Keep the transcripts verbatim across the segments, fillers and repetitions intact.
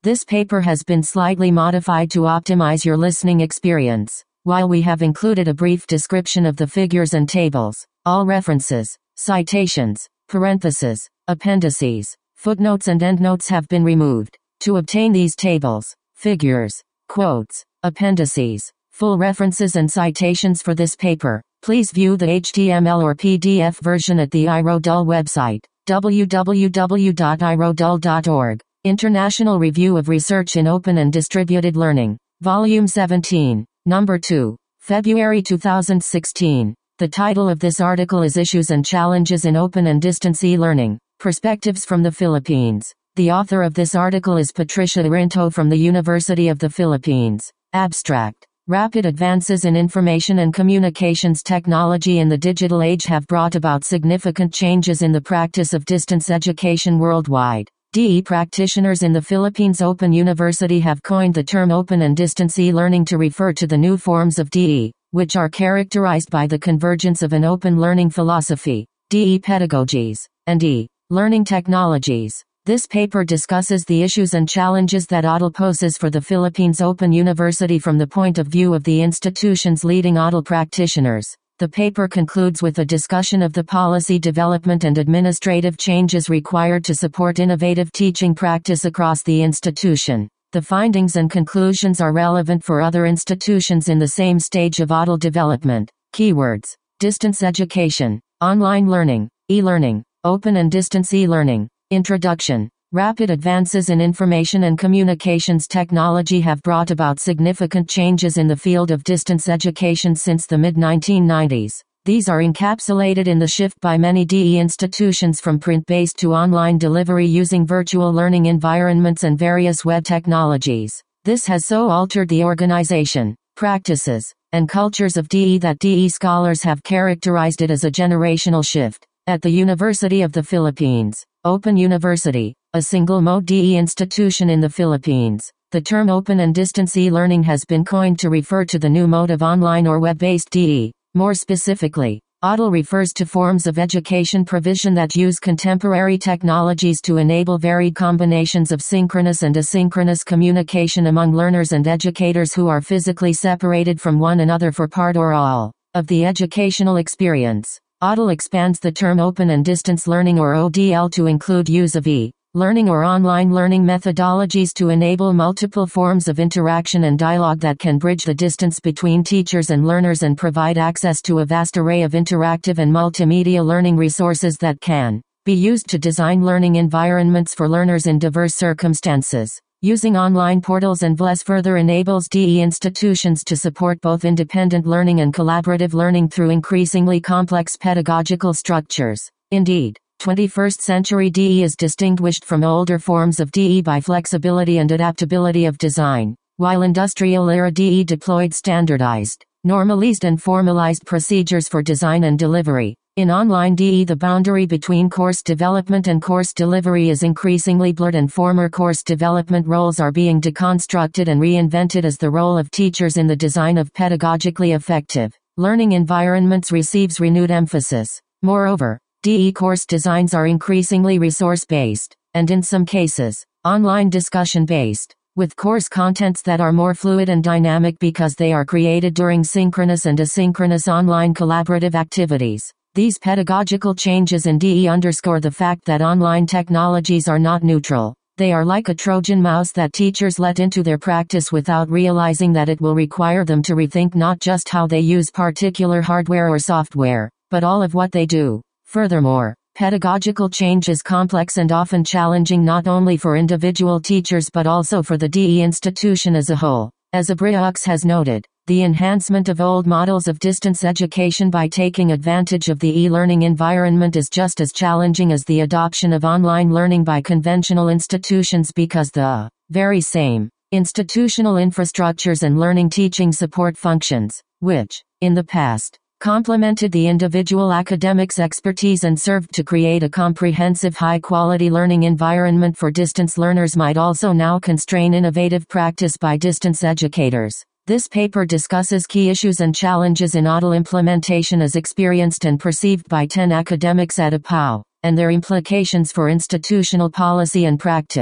This paper has been slightly modified to optimize your listening experience. While we have included a brief description of the figures and tables, all references, citations, parentheses, appendices, footnotes and endnotes have been removed. To obtain these tables, figures, quotes, appendices, full references and citations for this paper, please view the H T M L or P D F version at the iRodul website, w w w dot i rodul dot org. International Review of Research in Open and Distributed Learning, Volume seventeen, Number two, February two thousand sixteen. The title of this article is Issues and Challenges in Open and Distance E-Learning, Perspectives from the Philippines. The author of this article is Patricia Irinto from the University of the Philippines. Abstract. Rapid advances in information and communications technology in the digital age have brought about significant changes in the practice of distance education worldwide. D E practitioners in the Philippines Open University have coined the term open and distance e-learning to refer to the new forms of D E, which are characterized by the convergence of an open learning philosophy, D E pedagogies, and e-learning technologies. This paper discusses the issues and challenges that O D L poses for the Philippines Open University from the point of view of the institution's leading O D L practitioners. The paper concludes with a discussion of the policy development and administrative changes required to support innovative teaching practice across the institution. The findings and conclusions are relevant for other institutions in the same stage of O D L development. Keywords: distance education, online learning, e-learning, open and distance e-learning. Introduction. Rapid advances in information and communications technology have brought about significant changes in the field of distance education since the mid nineteen nineties. These are encapsulated in the shift by many D E institutions from print-based to online delivery using virtual learning environments and various web technologies. This has so altered the organization, practices, and cultures of D E that D E scholars have characterized it as a generational shift. At the University of the Philippines, Open University, a single-mode D E institution in the Philippines, the term open and distance e-learning has been coined to refer to the new mode of online or web-based D E. More specifically, O D L refers to forms of education provision that use contemporary technologies to enable varied combinations of synchronous and asynchronous communication among learners and educators who are physically separated from one another for part or all of the educational experience. O D L expands the term open and distance learning or O D L to include use of e-learning or online learning methodologies to enable multiple forms of interaction and dialogue that can bridge the distance between teachers and learners and provide access to a vast array of interactive and multimedia learning resources that can be used to design learning environments for learners in diverse circumstances. Using online portals and V L E S further enables D E institutions to support both independent learning and collaborative learning through increasingly complex pedagogical structures. Indeed, twenty-first century D E is distinguished from older forms of D E by flexibility and adaptability of design, while industrial-era D E deployed standardized, normalized and formalized procedures for design and delivery. In online D E, the boundary between course development and course delivery is increasingly blurred, and former course development roles are being deconstructed and reinvented as the role of teachers in the design of pedagogically effective learning environments receives renewed emphasis. Moreover, D E course designs are increasingly resource-based, and in some cases, online discussion-based, with course contents that are more fluid and dynamic because they are created during synchronous and asynchronous online collaborative activities. These pedagogical changes in D E underscore the fact that online technologies are not neutral. They are like a Trojan mouse that teachers let into their practice without realizing that it will require them to rethink not just how they use particular hardware or software, but all of what they do. Furthermore, pedagogical change is complex and often challenging not only for individual teachers but also for the D E institution as a whole. As Abriox has noted, the enhancement of old models of distance education by taking advantage of the e-learning environment is just as challenging as the adoption of online learning by conventional institutions because the very same institutional infrastructures and learning teaching support functions, which, in the past, complemented the individual academic's expertise and served to create a comprehensive high-quality learning environment for distance learners, might also now constrain innovative practice by distance educators. This paper discusses key issues and challenges in O D L implementation as experienced and perceived by ten academics at A P A U, and their implications for institutional policy and practice.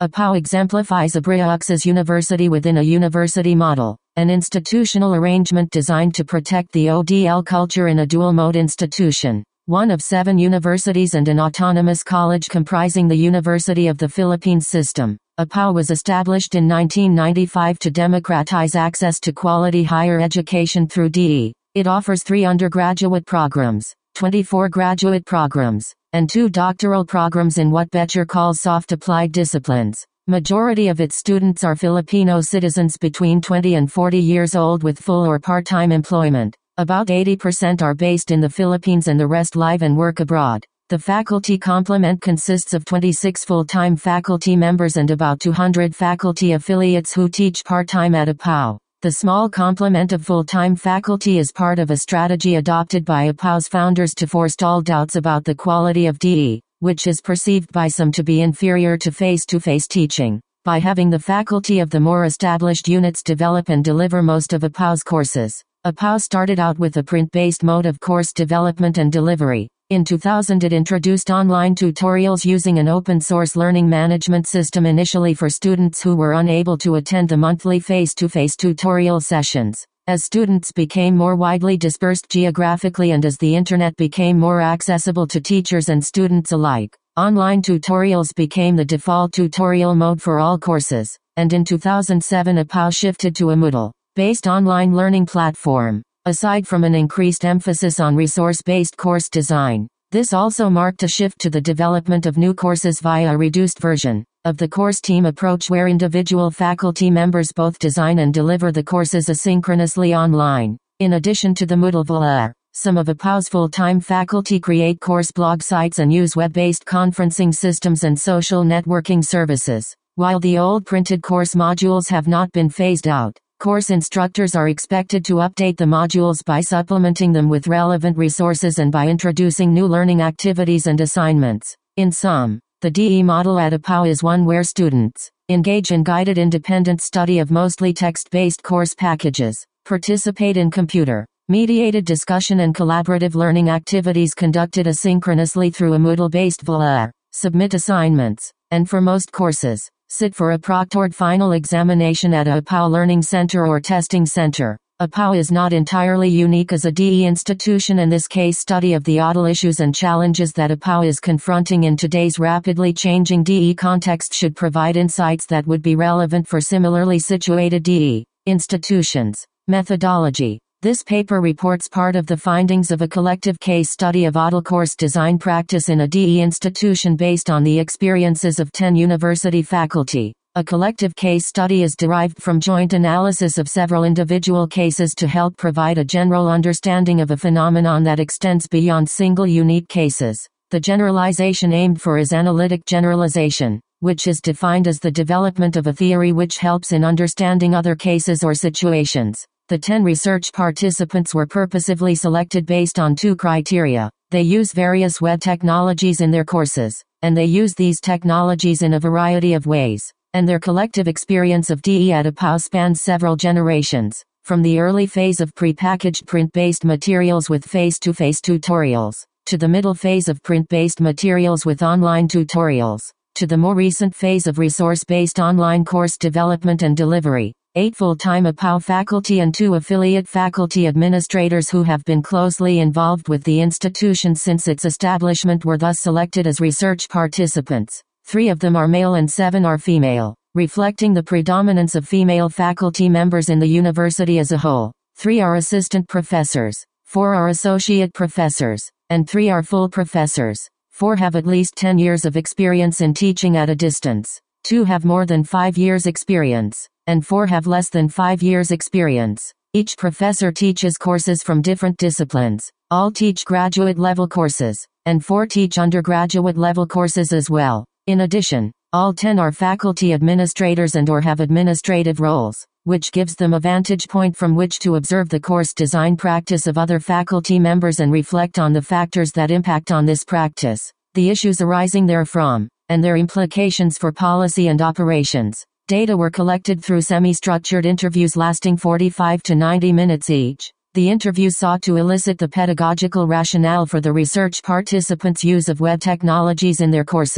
A P O U exemplifies a Briox's university within a university model, an institutional arrangement designed to protect the O D L culture in a dual-mode institution. One of seven universities and an autonomous college comprising the University of the Philippines system. A P O U was established in nineteen ninety-five to democratize access to quality higher education through D E. It offers three undergraduate programs, twenty-four graduate programs, and two doctoral programs in what Becher calls soft applied disciplines. Majority of its students are Filipino citizens between twenty and forty years old with full or part-time employment. About eighty percent are based in the Philippines and the rest live and work abroad. The faculty complement consists of twenty-six full-time faculty members and about two hundred faculty affiliates who teach part-time at a P O U. The small complement of full-time faculty is part of a strategy adopted by a P O U's founders to forestall doubts about the quality of D E, which is perceived by some to be inferior to face-to-face teaching. By having the faculty of the more established units develop and deliver most of a P O U's courses. A P O U started out with a print-based mode of course development and delivery. In two thousand it introduced online tutorials using an open-source learning management system initially for students who were unable to attend the monthly face-to-face tutorial sessions. As students became more widely dispersed geographically and as the internet became more accessible to teachers and students alike, online tutorials became the default tutorial mode for all courses, and in two thousand seven a P O U shifted to a Moodle-based online learning platform. Aside from an increased emphasis on resource-based course design, this also marked a shift to the development of new courses via a reduced version of the course team approach where individual faculty members both design and deliver the courses asynchronously online. In addition to the Moodle, some of a P O U's full-time faculty create course blog sites and use web-based conferencing systems and social networking services. While the old printed course modules have not been phased out, course instructors are expected to update the modules by supplementing them with relevant resources and by introducing new learning activities and assignments. In sum, the D E model at a P O U is one where students engage in guided independent study of mostly text-based course packages, participate in computer-mediated discussion and collaborative learning activities conducted asynchronously through a Moodle-based V L A, submit assignments, and for most courses, sit for a proctored final examination at a P O U learning center or testing center. A P O U is not entirely unique as a D E institution, and this case study of the O D L issues and challenges that a P O U is confronting in today's rapidly changing D E context should provide insights that would be relevant for similarly situated D E institutions. Methodology. This paper reports part of the findings of a collective case study of O D L course design practice in a D E institution based on the experiences of ten university faculty. A collective case study is derived from joint analysis of several individual cases to help provide a general understanding of a phenomenon that extends beyond single unique cases. The generalization aimed for is analytic generalization, which is defined as the development of a theory which helps in understanding other cases or situations. The ten research participants were purposefully selected based on two criteria. They use various web technologies in their courses, and they use these technologies in a variety of ways. And their collective experience of D E at a P O U spans several generations, from the early phase of prepackaged print-based materials with face-to-face tutorials, to the middle phase of print-based materials with online tutorials, to the more recent phase of resource-based online course development and delivery. Eight full-time A P O U faculty and two affiliate faculty administrators who have been closely involved with the institution since its establishment were thus selected as research participants. Three of them are male and seven are female, reflecting the predominance of female faculty members in the university as a whole. Three are assistant professors, four are associate professors, and three are full professors. Four have at least ten years of experience in teaching at a distance. Two have more than five years experience, and four have less than five years experience. Each professor teaches courses from different disciplines. All teach graduate-level courses, and four teach undergraduate-level courses as well. In addition, all ten are faculty administrators and or have administrative roles, which gives them a vantage point from which to observe the course design practice of other faculty members and reflect on the factors that impact on this practice, the issues arising therefrom, and their implications for policy and operations. Data were collected through semi-structured interviews lasting forty-five to ninety minutes each. The interviews sought to elicit the pedagogical rationale for the research participants' use of web technologies in their courses.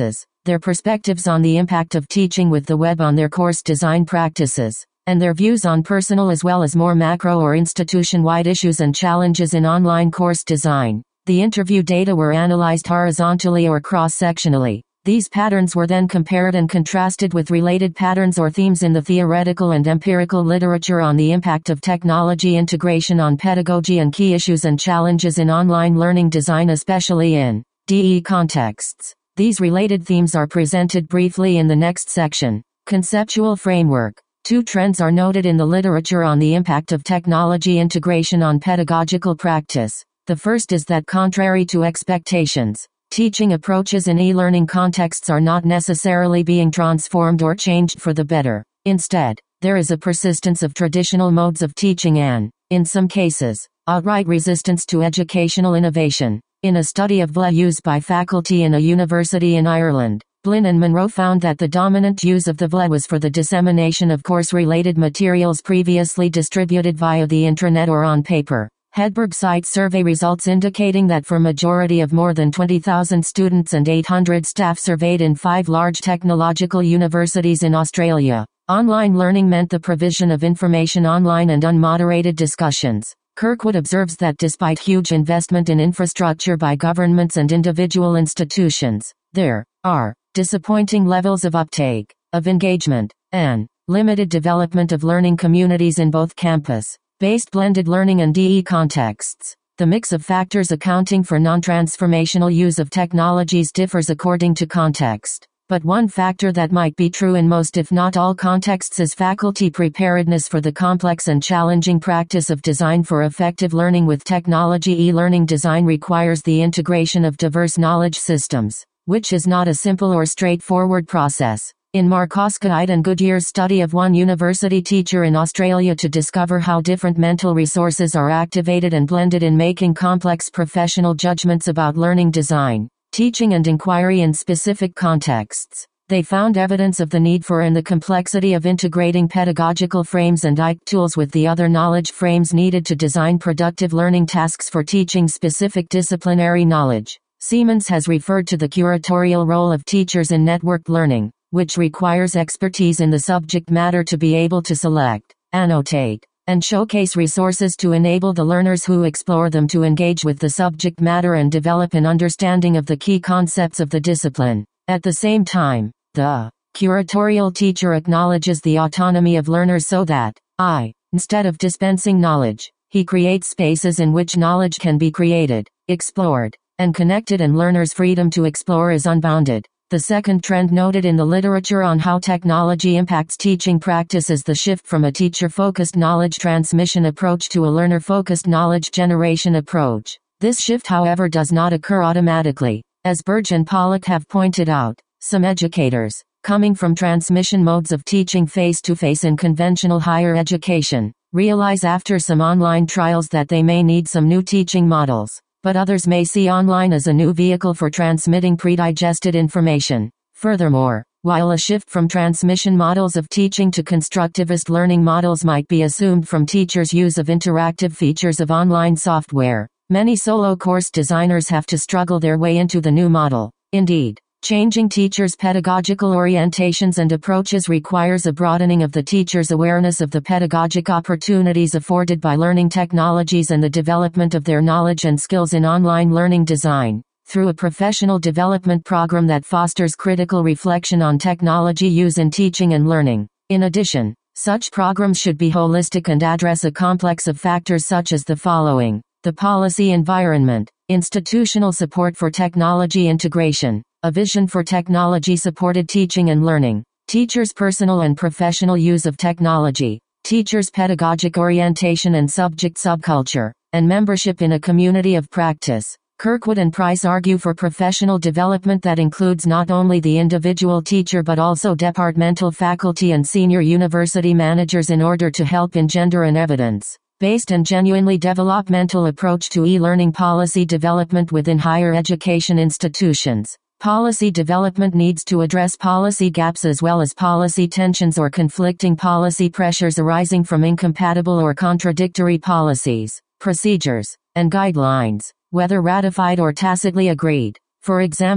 their perspectives on the impact of teaching with the web on their course design practices, and their views on personal as well as more macro or institution-wide issues and challenges in online course design. The interview data were analyzed horizontally or cross-sectionally. These patterns were then compared and contrasted with related patterns or themes in the theoretical and empirical literature on the impact of technology integration on pedagogy and key issues and challenges in online learning design, especially in D E contexts. These related themes are presented briefly in the next section. Conceptual framework. Two trends are noted in the literature on the impact of technology integration on pedagogical practice. The first is that, contrary to expectations, teaching approaches in e-learning contexts are not necessarily being transformed or changed for the better. Instead, there is a persistence of traditional modes of teaching and, in some cases, outright resistance to educational innovation. In a study of V L A used by faculty in a university in Ireland, Blinn and Monroe found that the dominant use of the V L A was for the dissemination of course-related materials previously distributed via the intranet or on paper. Hedberg cites survey results indicating that for majority of more than twenty thousand students and eight hundred staff surveyed in five large technological universities in Australia, online learning meant the provision of information online and unmoderated discussions. Kirkwood observes that despite huge investment in infrastructure by governments and individual institutions, there are disappointing levels of uptake, of engagement, and limited development of learning communities in both campus based blended learning and D E contexts. The mix of factors accounting for non-transformational use of technologies differs according to context, but one factor that might be true in most if not all contexts is faculty preparedness for the complex and challenging practice of design for effective learning with technology. E-learning design requires the integration of diverse knowledge systems, which is not a simple or straightforward process. In Markoskite and Goodyear's study of one university teacher in Australia to discover how different mental resources are activated and blended in making complex professional judgments about learning design, teaching and inquiry in specific contexts, they found evidence of the need for and the complexity of integrating pedagogical frames and I C T tools with the other knowledge frames needed to design productive learning tasks for teaching specific disciplinary knowledge. Siemens has referred to the curatorial role of teachers in networked learning, which requires expertise in the subject matter to be able to select, annotate, and showcase resources to enable the learners who explore them to engage with the subject matter and develop an understanding of the key concepts of the discipline. At the same time, the curatorial teacher acknowledges the autonomy of learners so that, I, instead of dispensing knowledge, he creates spaces in which knowledge can be created, explored, and connected, and learners' freedom to explore is unbounded. The second trend noted in the literature on how technology impacts teaching practice is the shift from a teacher-focused knowledge transmission approach to a learner-focused knowledge generation approach. This shift, however, does not occur automatically. As Burge and Pollock have pointed out, some educators, coming from transmission modes of teaching face-to-face in conventional higher education, realize after some online trials that they may need some new teaching models. But others may see online as a new vehicle for transmitting predigested information. Furthermore, while a shift from transmission models of teaching to constructivist learning models might be assumed from teachers' use of interactive features of online software, many solo course designers have to struggle their way into the new model. Indeed, changing teachers' pedagogical orientations and approaches requires a broadening of the teacher's awareness of the pedagogic opportunities afforded by learning technologies and the development of their knowledge and skills in online learning design, through a professional development program that fosters critical reflection on technology use in teaching and learning. In addition, such programs should be holistic and address a complex of factors such as the following: the policy environment, institutional support for technology integration, a vision for technology-supported teaching and learning, teachers' personal and professional use of technology, teachers' pedagogic orientation and subject subculture, and membership in a community of practice. Kirkwood and Price argue for professional development that includes not only the individual teacher but also departmental faculty and senior university managers in order to help engender an evidence-based and genuinely developmental approach to e-learning policy development within higher education institutions. Policy development needs to address policy gaps as well as policy tensions or conflicting policy pressures arising from incompatible or contradictory policies, procedures, and guidelines, whether ratified or tacitly agreed. For example,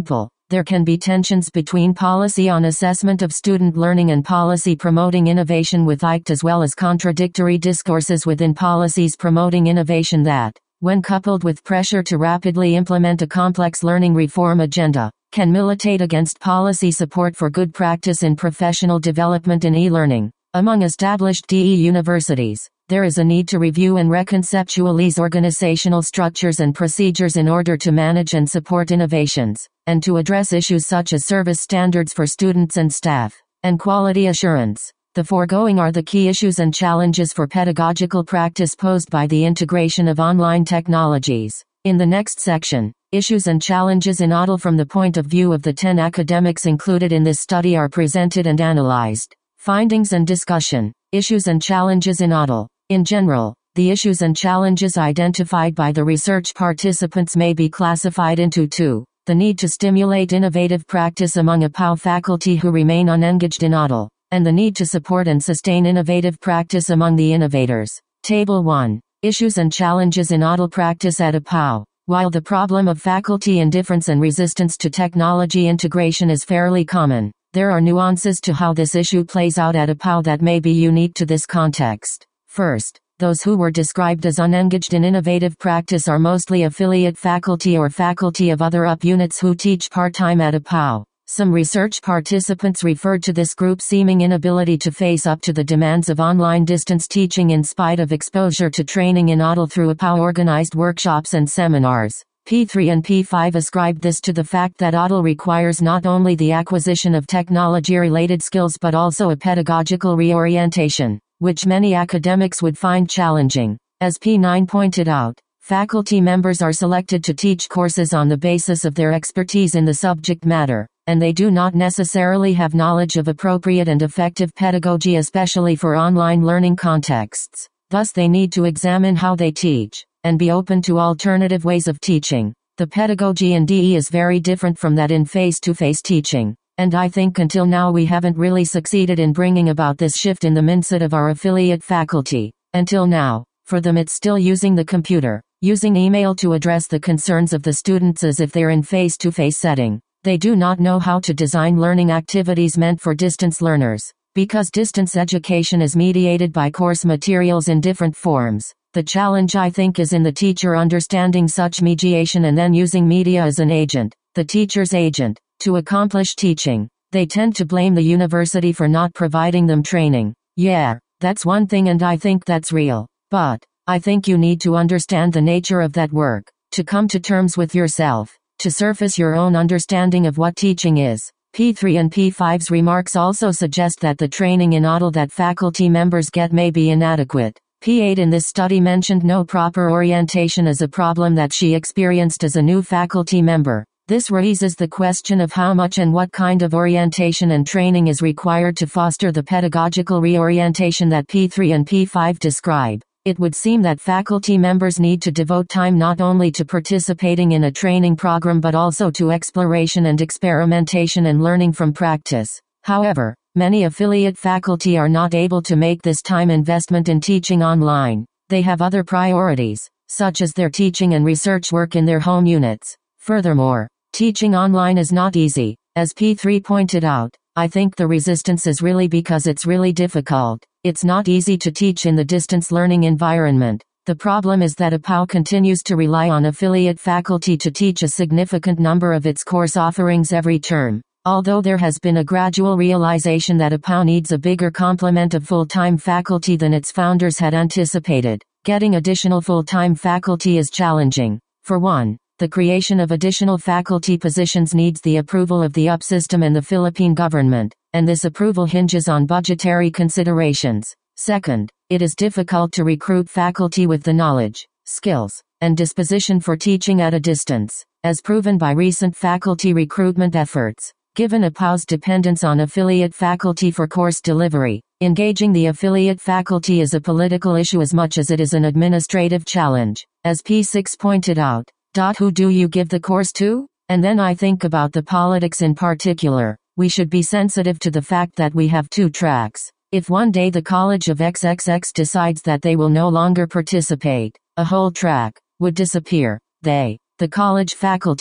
There can be tensions between policy on assessment of student learning and policy promoting innovation with I C T, as well as contradictory discourses within policies promoting innovation that, when coupled with pressure to rapidly implement a complex learning reform agenda, can militate against policy support for good practice in professional development in e-learning. Among established D E universities, there is a need to review and reconceptualize organizational structures and procedures in order to manage and support innovations, and to address issues such as service standards for students and staff, and quality assurance. The foregoing are the key issues and challenges for pedagogical practice posed by the integration of online technologies. In the next section, issues and challenges in O D L from the point of view of the ten academics included in this study are presented and analyzed. Findings and discussion. Issues and challenges in O D L. In general, the issues and challenges identified by the research participants may be classified into two. The need to stimulate innovative practice among A P A U faculty who remain unengaged in O D L, and the need to support and sustain innovative practice among the innovators. Table one. Issues and challenges in O D L practice at A P A U. While the problem of faculty indifference and resistance to technology integration is fairly common, there are nuances to how this issue plays out at A P A U that may be unique to this context. First, those who were described as unengaged in innovative practice are mostly affiliate faculty or faculty of other U P units who teach part-time at A P A U. Some research participants referred to this group's seeming inability to face up to the demands of online distance teaching in spite of exposure to training in O D L through A P A U organized workshops and seminars. P three and P five ascribed this to the fact that O D L requires not only the acquisition of technology-related skills but also a pedagogical reorientation, which many academics would find challenging. As P nine pointed out, faculty members are selected to teach courses on the basis of their expertise in the subject matter, and they do not necessarily have knowledge of appropriate and effective pedagogy, especially for online learning contexts. Thus they need to examine how they teach, and be open to alternative ways of teaching. The pedagogy in D E is very different from that in face-to-face teaching. And I think until now we haven't really succeeded in bringing about this shift in the mindset of our affiliate faculty. Until now, for them it's still using the computer, using email to address the concerns of the students as if they're in face-to-face setting. They do not know how to design learning activities meant for distance learners. Because distance education is mediated by course materials in different forms, the challenge I think is in the teacher understanding such mediation and then using media as an agent, the teacher's agent, to accomplish teaching. They tend to blame the university for not providing them training. Yeah, that's one thing and I think that's real. But, I think you need to understand the nature of that work, to come to terms with yourself, to surface your own understanding of what teaching is. P three and P five's remarks also suggest that the training in O D L that faculty members get may be inadequate. P eight in this study mentioned no proper orientation as a problem that she experienced as a new faculty member. This raises the question of how much and what kind of orientation and training is required to foster the pedagogical reorientation that P three and P five describe. It would seem that faculty members need to devote time not only to participating in a training program but also to exploration and experimentation and learning from practice. However, many affiliate faculty are not able to make this time investment in teaching online. They have other priorities, such as their teaching and research work in their home units. Furthermore, teaching online is not easy. As P three pointed out, I think the resistance is really because it's really difficult. It's not easy to teach in the distance learning environment. The problem is that A P A U continues to rely on affiliate faculty to teach a significant number of its course offerings every term. Although there has been a gradual realization that A P A U needs a bigger complement of full-time faculty than its founders had anticipated, getting additional full-time faculty is challenging. For one, the creation of additional faculty positions needs the approval of the U P system and the Philippine government, and this approval hinges on budgetary considerations. Second, it is difficult to recruit faculty with the knowledge, skills, and disposition for teaching at a distance, as proven by recent faculty recruitment efforts. Given A P A U's dependence on affiliate faculty for course delivery, engaging the affiliate faculty is a political issue as much as it is an administrative challenge. As P six pointed out, who do you give the course to? And then I think about the politics in particular. We should be sensitive to the fact that we have two tracks. If one day the College of X X X decides that they will no longer participate, a whole track would disappear. They, the college faculty,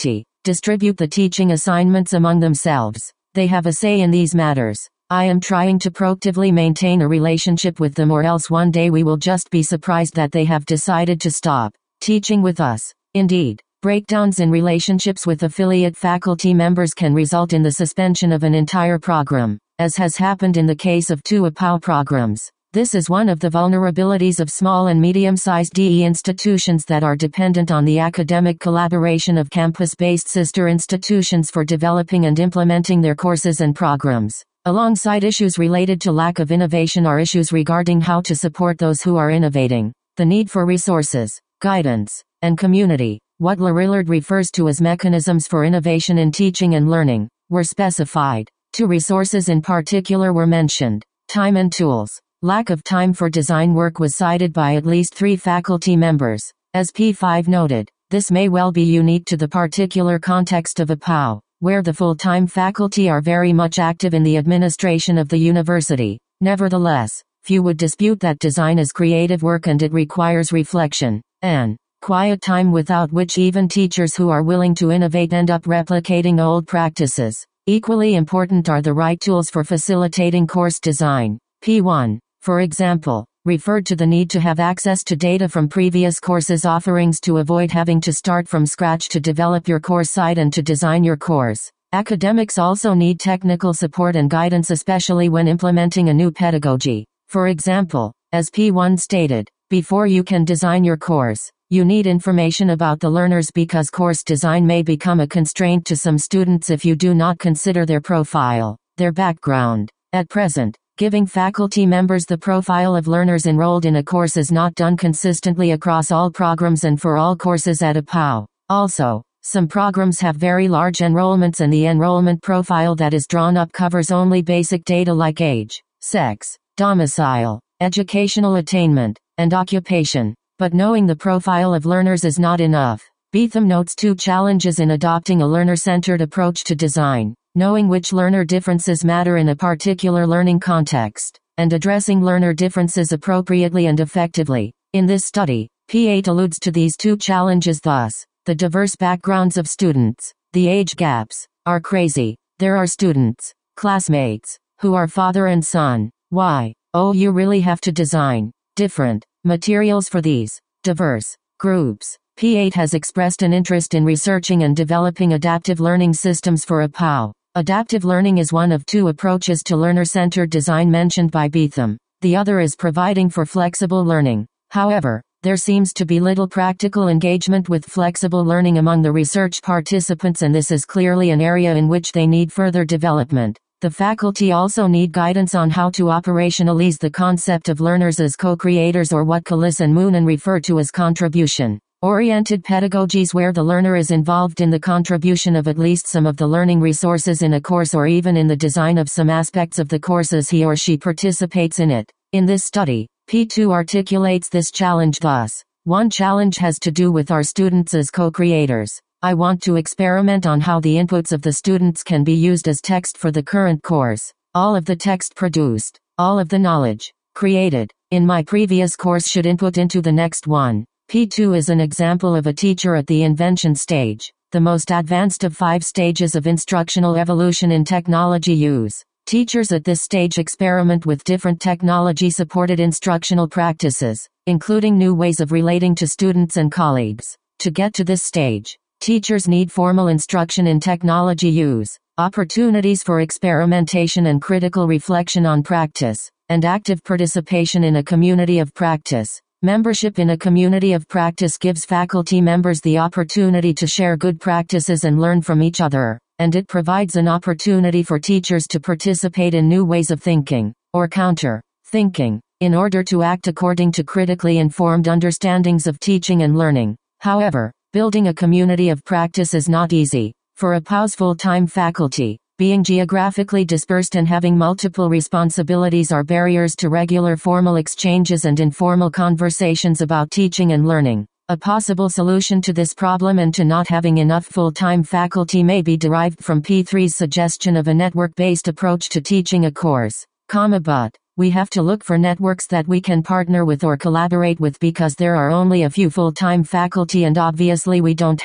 distribute the teaching assignments among themselves. They have a say in these matters. I am trying to proactively maintain a relationship with them, or else one day we will just be surprised that they have decided to stop teaching with us. Indeed, breakdowns in relationships with affiliate faculty members can result in the suspension of an entire program, as has happened in the case of two A P A U programs. This is one of the vulnerabilities of small and medium-sized D E institutions that are dependent on the academic collaboration of campus-based sister institutions for developing and implementing their courses and programs. Alongside issues related to lack of innovation are issues regarding how to support those who are innovating, the need for resources, guidance, and community. What Lillard refers to as mechanisms for innovation in teaching and learning were specified. Two resources in particular were mentioned: time and tools. Lack of time for design work was cited by at least three faculty members. As P five noted, this may well be unique to the particular context of A P A U, where the full-time faculty are very much active in the administration of the university. Nevertheless, few would dispute that design is creative work and it requires reflection and quiet time, without which even teachers who are willing to innovate end up replicating old practices. Equally important are the right tools for facilitating course design. P one, for example, referred to the need to have access to data from previous courses offerings to avoid having to start from scratch to develop your course site and to design your course. Academics also need technical support and guidance, especially when implementing a new pedagogy. For example, as P one stated, before you can design your course, you need information about the learners, because course design may become a constraint to some students if you do not consider their profile, their background. At present, giving faculty members the profile of learners enrolled in a course is not done consistently across all programs and for all courses at A P A U. Also, some programs have very large enrollments and the enrollment profile that is drawn up covers only basic data like age, sex, domicile, educational attainment, and occupation. But knowing the profile of learners is not enough. Beetham notes two challenges in adopting a learner-centered approach to design: knowing which learner differences matter in a particular learning context, and addressing learner differences appropriately and effectively. In this study, P eight alludes to these two challenges thus: the diverse backgrounds of students, the age gaps, are crazy. There are students, classmates, who are father and son. Why? Oh, you really have to design different materials for these diverse groups. P eight has expressed an interest in researching and developing adaptive learning systems for A P A U. Adaptive learning is one of two approaches to learner-centered design mentioned by Beetham. The other is providing for flexible learning. However, there seems to be little practical engagement with flexible learning among the research participants, and this is clearly an area in which they need further development. The faculty also need guidance on how to operationalize the concept of learners as co-creators, or what Collis and Moonen refer to as contribution-oriented pedagogies, where the learner is involved in the contribution of at least some of the learning resources in a course, or even in the design of some aspects of the course as he or she participates in it. In this study, P two articulates this challenge thus: one challenge has to do with our students as co-creators. I want to experiment on how the inputs of the students can be used as text for the current course. All of the text produced, all of the knowledge created in my previous course should input into the next one. P two is an example of a teacher at the invention stage, the most advanced of five stages of instructional evolution in technology use. Teachers at this stage experiment with different technology-supported instructional practices, including new ways of relating to students and colleagues. To get to this stage, teachers need formal instruction in technology use, opportunities for experimentation and critical reflection on practice, and active participation in a community of practice. Membership in a community of practice gives faculty members the opportunity to share good practices and learn from each other, and it provides an opportunity for teachers to participate in new ways of thinking, or counter-thinking, in order to act according to critically informed understandings of teaching and learning. However, building a community of practice is not easy. For A P A U's full-time faculty, being geographically dispersed and having multiple responsibilities are barriers to regular formal exchanges and informal conversations about teaching and learning. A possible solution to this problem and to not having enough full-time faculty may be derived from P three's suggestion of a network-based approach to teaching a course, comma but, we have to look for networks that we can partner with or collaborate with, because there are only a few full-time faculty and obviously we don't have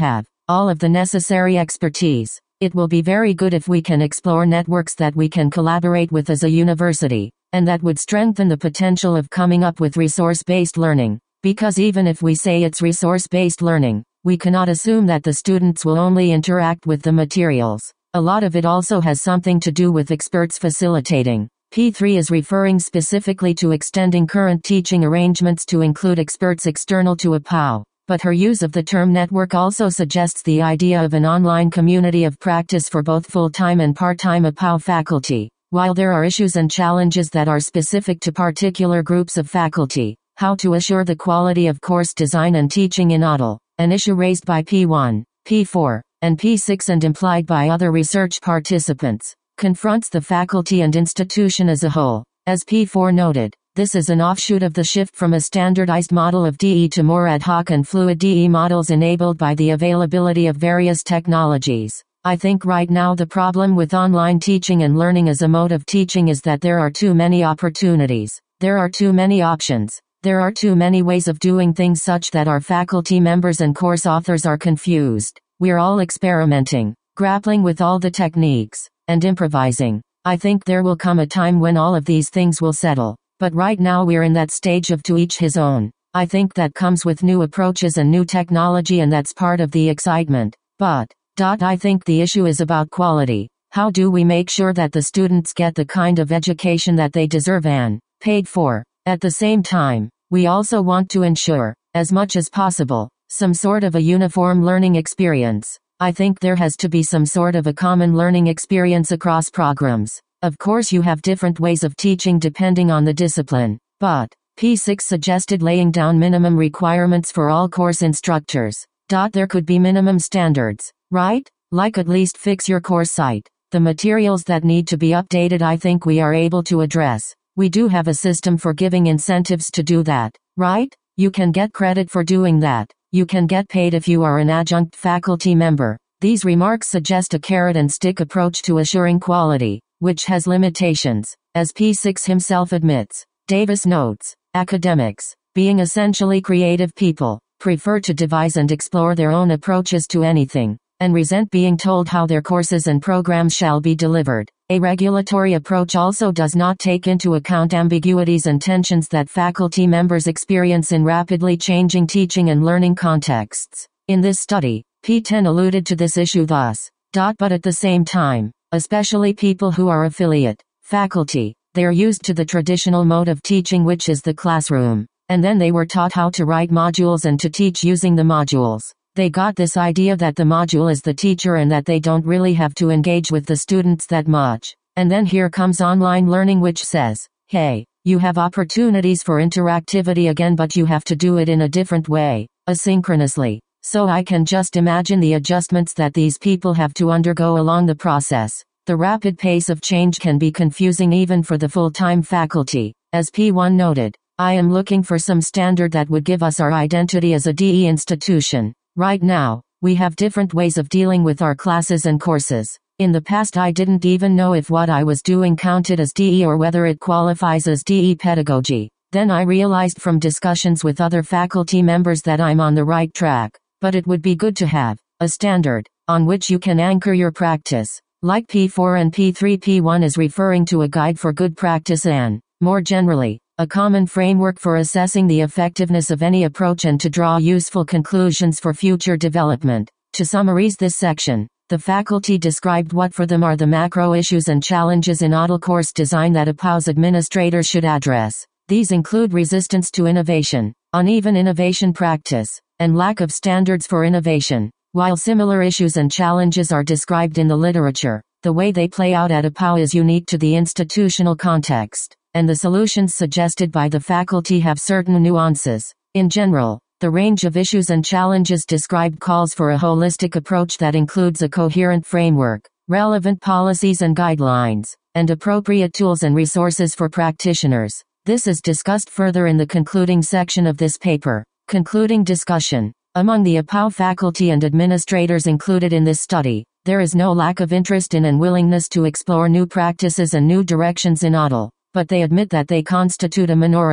all of the necessary expertise. It will be very good if we can explore networks that we can collaborate with as a university, and that would strengthen the potential of coming up with resource-based learning. Because even if we say it's resource-based learning, we cannot assume that the students will only interact with the materials. A lot of it also has something to do with experts facilitating. P three is referring specifically to extending current teaching arrangements to include experts external to a P O U. But her use of the term network also suggests the idea of an online community of practice for both full-time and part-time A P O U faculty. While there are issues and challenges that are specific to particular groups of faculty, how to assure the quality of course design and teaching in O D L, an issue raised by P one, P four, and P six and implied by other research participants, confronts the faculty and institution as a whole. As P four noted, this is an offshoot of the shift from a standardized model of D E to more ad hoc and fluid D E models enabled by the availability of various technologies. I think right now the problem with online teaching and learning as a mode of teaching is that there are too many opportunities. There are too many options. There are too many ways of doing things such that our faculty members and course authors are confused. We're all experimenting, grappling with all the techniques, and improvising. I think there will come a time when all of these things will settle. But right now we're in that stage of to each his own. I think that comes with new approaches and new technology, and that's part of the excitement. But, dot, I think the issue is about quality. How do we make sure that the students get the kind of education that they deserve and paid for? At the same time, we also want to ensure, as much as possible, some sort of a uniform learning experience. I think there has to be some sort of a common learning experience across programs. Of course you have different ways of teaching depending on the discipline, but P six suggested laying down minimum requirements for all course instructors. Dot, there could be minimum standards, right? Like at least fix your course site. The materials that need to be updated I think we are able to address. We do have a system for giving incentives to do that, right? You can get credit for doing that. You can get paid if you are an adjunct faculty member. These remarks suggest a carrot and stick approach to assuring quality, which has limitations, as P six himself admits. Davis notes, academics, being essentially creative people, prefer to devise and explore their own approaches to anything, and resent being told how their courses and programs shall be delivered. A regulatory approach also does not take into account ambiguities and tensions that faculty members experience in rapidly changing teaching and learning contexts. In this study, P ten alluded to this issue thus, dot, but at the same time, especially people who are affiliate faculty, they are used to the traditional mode of teaching, which is the classroom, and then they were taught how to write modules and to teach using the modules. They got this idea that the module is the teacher and that they don't really have to engage with the students that much. And then here comes online learning, which says, hey, you have opportunities for interactivity again, but you have to do it in a different way, asynchronously. So I can just imagine the adjustments that these people have to undergo along the process. The rapid pace of change can be confusing even for the full-time faculty. As P one noted, I am looking for some standard that would give us our identity as a D E institution. Right now, we have different ways of dealing with our classes and courses. In the past I didn't even know if what I was doing counted as D E or whether it qualifies as D E pedagogy. Then I realized from discussions with other faculty members that I'm on the right track. But it would be good to have a standard on which you can anchor your practice. Like P four and P three, P one is referring to a guide for good practice and, more generally, a common framework for assessing the effectiveness of any approach and to draw useful conclusions for future development. To summarize this section, the faculty described what for them are the macro issues and challenges in O D L course design that a P O U's administrator should address. These include resistance to innovation, uneven innovation practice, and lack of standards for innovation. While similar issues and challenges are described in the literature, the way they play out at a P O U is unique to the institutional context, and the solutions suggested by the faculty have certain nuances. In general, the range of issues and challenges described calls for a holistic approach that includes a coherent framework, relevant policies and guidelines, and appropriate tools and resources for practitioners. This is discussed further in the concluding section of this paper. Concluding discussion. Among the A P O U faculty and administrators included in this study, there is no lack of interest in and willingness to explore new practices and new directions in O D L, but they admit that they constitute a minority,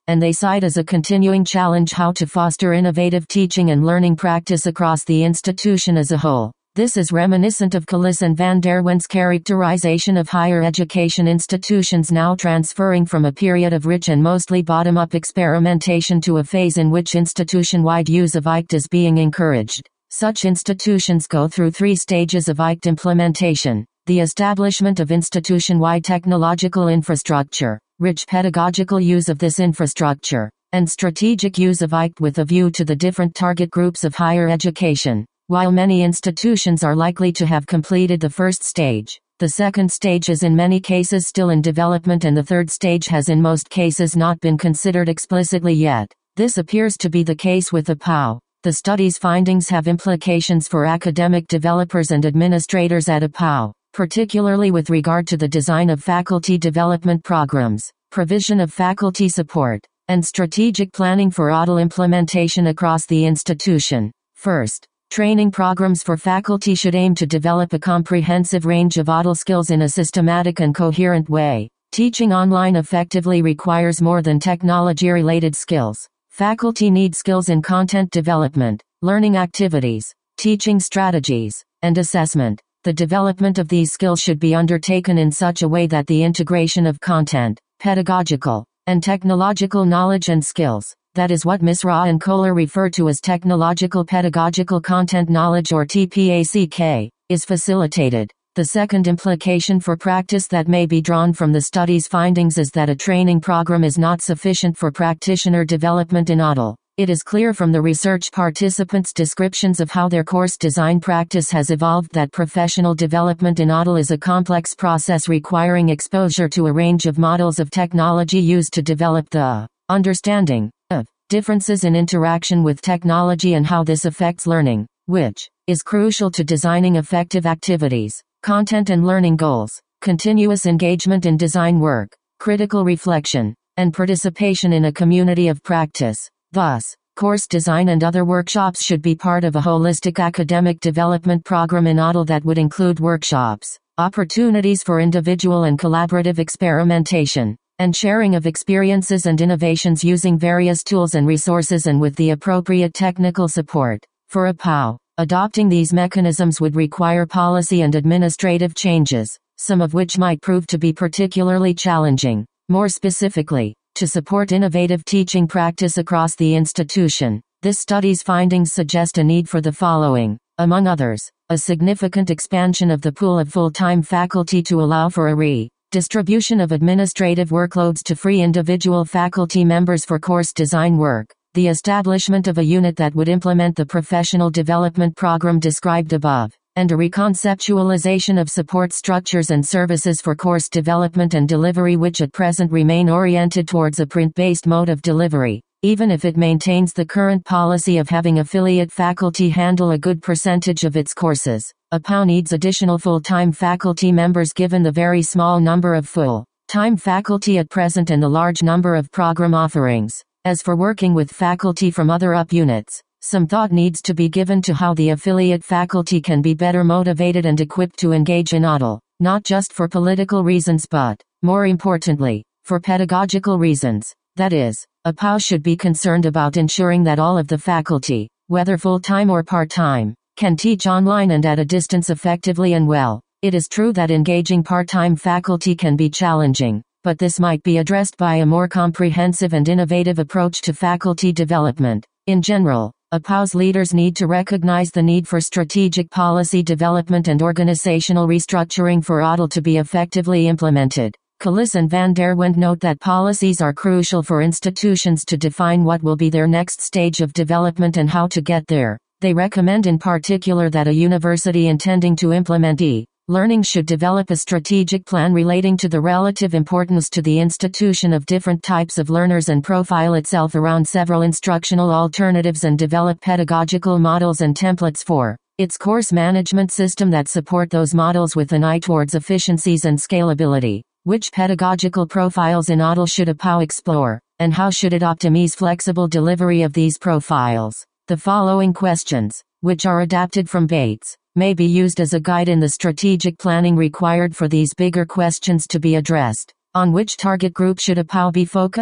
and they cite as a continuing challenge how to foster innovative teaching and learning practice across the institution as a whole. This is reminiscent of Cullis and van der Wendt's characterization of higher education institutions now transferring from a period of rich and mostly bottom-up experimentation to a phase in which institution-wide use of I C T is being encouraged. Such institutions go through three stages of I C T implementation: the establishment of institution-wide technological infrastructure, rich pedagogical use of this infrastructure, and strategic use of I C T with a view to the different target groups of higher education. While many institutions are likely to have completed the first stage, the second stage is in many cases still in development and the third stage has in most cases not been considered explicitly yet. This appears to be the case with the P A U. The study's findings have implications for academic developers and administrators at a P A U, particularly with regard to the design of faculty development programs, provision of faculty support, and strategic planning for A D L implementation across the institution. First, training programs for faculty should aim to develop a comprehensive range of A D L skills in a systematic and coherent way. Teaching online effectively requires more than technology-related skills. Faculty need skills in content development, learning activities, teaching strategies, and assessment. The development of these skills should be undertaken in such a way that the integration of content, pedagogical, and technological knowledge and skills, that is what Misra and Kohler refer to as technological pedagogical content knowledge or T P A C K, is facilitated. The second implication for practice that may be drawn from the study's findings is that a training program is not sufficient for practitioner development in A D L. It is clear from the research participants' descriptions of how their course design practice has evolved that professional development in A D L is a complex process requiring exposure to a range of models of technology used to develop the understanding of differences in interaction with technology and how this affects learning, which is crucial to designing effective activities, content and learning goals, continuous engagement in design work, critical reflection, and participation in a community of practice. Thus, course design and other workshops should be part of a holistic academic development program in A D L that would include workshops, opportunities for individual and collaborative experimentation, and sharing of experiences and innovations using various tools and resources and with the appropriate technical support. For a P A U, adopting these mechanisms would require policy and administrative changes, some of which might prove to be particularly challenging. More specifically, to support innovative teaching practice across the institution, this study's findings suggest a need for the following: among others, a significant expansion of the pool of full-time faculty to allow for a re distribution of administrative workloads to free individual faculty members for course design work, the establishment of a unit that would implement the professional development program described above, and a reconceptualization of support structures and services for course development and delivery which at present remain oriented towards a print-based mode of delivery, even if it maintains the current policy of having affiliate faculty handle a good percentage of its courses. A P A U needs additional full-time faculty members given the very small number of full-time faculty at present and the large number of program offerings. As for working with faculty from other U P units, some thought needs to be given to how the affiliate faculty can be better motivated and equipped to engage in A D L, not just for political reasons but, more importantly, for pedagogical reasons. That is, a P A U should be concerned about ensuring that all of the faculty, whether full-time or part-time, can teach online and at a distance effectively and well. It is true that engaging part-time faculty can be challenging, but this might be addressed by a more comprehensive and innovative approach to faculty development. In general, A P A U's leaders need to recognize the need for strategic policy development and organizational restructuring for A D L to be effectively implemented. Cullis and van der Wendt note that policies are crucial for institutions to define what will be their next stage of development and how to get there. They recommend in particular that a university intending to implement e-learning should develop a strategic plan relating to the relative importance to the institution of different types of learners and profile itself around several instructional alternatives and develop pedagogical models and templates for its course management system that support those models with an eye towards efficiencies and scalability. Which pedagogical profiles in A D L should a P A U explore, and how should it optimize flexible delivery of these profiles? The following questions, which are adapted from Bates, may be used as a guide in the strategic planning required for these bigger questions to be addressed. On which target group should a P A U be focused?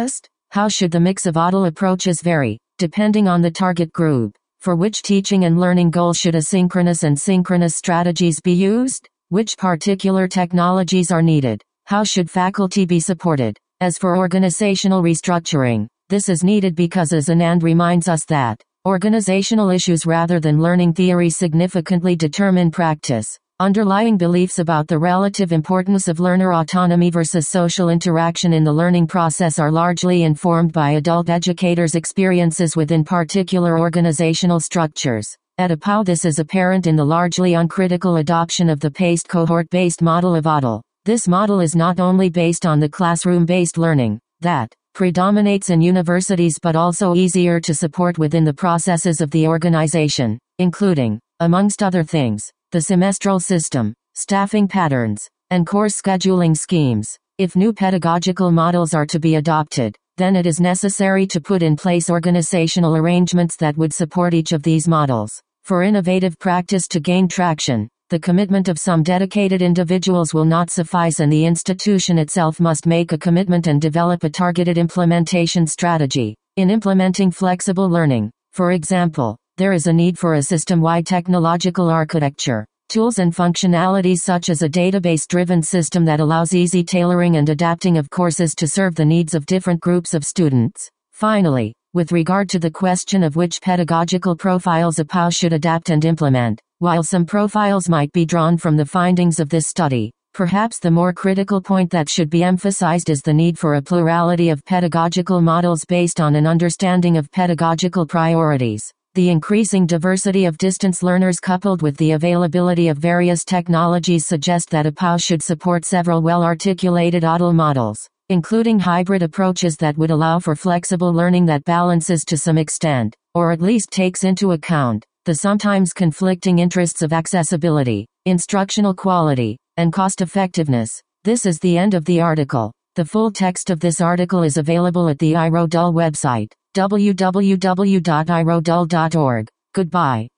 How should the mix of A D L approaches vary, depending on the target group? For which teaching and learning goals should asynchronous and synchronous strategies be used? Which particular technologies are needed? How should faculty be supported? As for organizational restructuring, this is needed because as Anand reminds us that organizational issues rather than learning theory significantly determine practice. Underlying beliefs about the relative importance of learner autonomy versus social interaction in the learning process are largely informed by adult educators' experiences within particular organizational structures. At A P O U, this is apparent in the largely uncritical adoption of the paced cohort-based model of A D L. This model is not only based on the classroom-based learning that predominates in universities but also easier to support within the processes of the organization, including, amongst other things, the semestral system, staffing patterns, and course scheduling schemes. If new pedagogical models are to be adopted, then it is necessary to put in place organizational arrangements that would support each of these models. For innovative practice to gain traction, the commitment of some dedicated individuals will not suffice, and the institution itself must make a commitment and develop a targeted implementation strategy. In implementing flexible learning, for example, there is a need for a system-wide technological architecture, tools and functionalities such as a database-driven system that allows easy tailoring and adapting of courses to serve the needs of different groups of students. Finally, with regard to the question of which pedagogical profiles A P O U should adapt and implement, while some profiles might be drawn from the findings of this study, perhaps the more critical point that should be emphasized is the need for a plurality of pedagogical models based on an understanding of pedagogical priorities. The increasing diversity of distance learners coupled with the availability of various technologies suggest that A P O U should support several well-articulated A D L models, including hybrid approaches that would allow for flexible learning that balances to some extent, or at least takes into account, the sometimes conflicting interests of accessibility, instructional quality, and cost-effectiveness. This is the end of the article. The full text of this article is available at the I R O D U L website, w w w dot i r o d u l dot org. Goodbye.